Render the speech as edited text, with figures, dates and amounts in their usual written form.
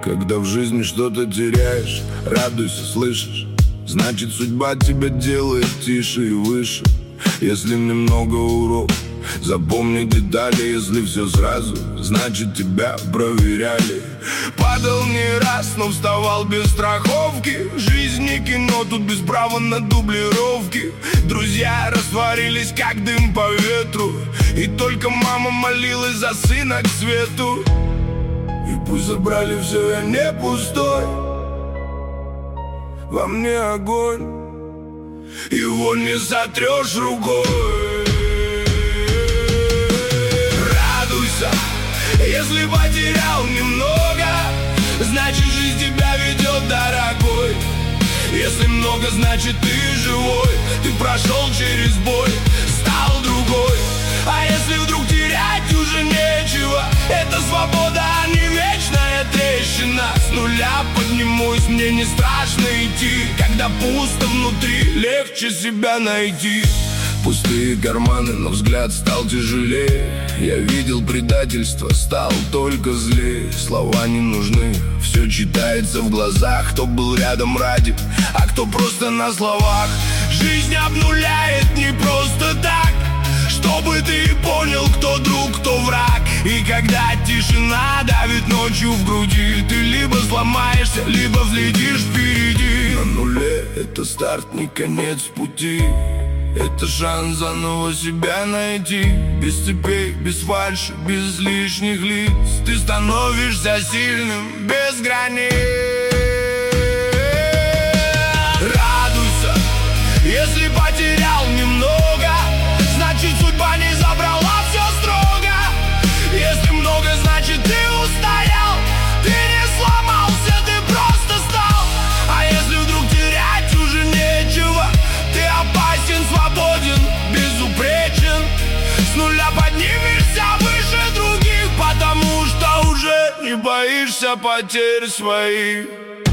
Когда в жизни что-то теряешь, радуйся, слышишь? Значит, судьба тебя делает тише и выше. Если немного урок, запомни детали. Если все сразу, значит тебя проверяли. Падал не раз, но вставал без страховки. Жизнь не кино, тут без права на дублировки. Друзья растворились, как дым по ветру. И только мама молилась за сына к свету. И пусть забрали все, я не пустой. Во мне огонь, его не сотрешь рукой. Радуйся, если потерял немного, значит жизнь тебя ведет, дорогой. Если много, значит ты живой. Ты прошел через боль, стал другой. А если вдруг терять уже нечего, это свобода, а не вечная трещина. С нуля поднимусь, мне не страшно идти. Когда пусто внутри, легче себя найти. Пустые карманы, но взгляд стал тяжелее. Я видел предательство, стал только злее. Слова не нужны, все читается в глазах. Кто был рядом ради, а кто просто на словах. Жизнь обнуляет не просто так, чтобы ты понял, кто друг, кто враг. И когда тишина давит ночью в груди, ты либо сломаешься, либо взлетишь впереди. На нуле это старт, не конец пути. Это шанс заново себя найти. Без цепей, без фальши, без лишних лиц. Ты становишься сильным, без границ. Радуйся, если потерял немного, значит судьба не забрала все строго. Если много, значит ты устоял. Ты не сломался, ты просто стал. А если вдруг терять уже нечего, ты опасен, свободен, безупречен. С нуля поднимешься выше других, потому что уже не боишься потерь своих.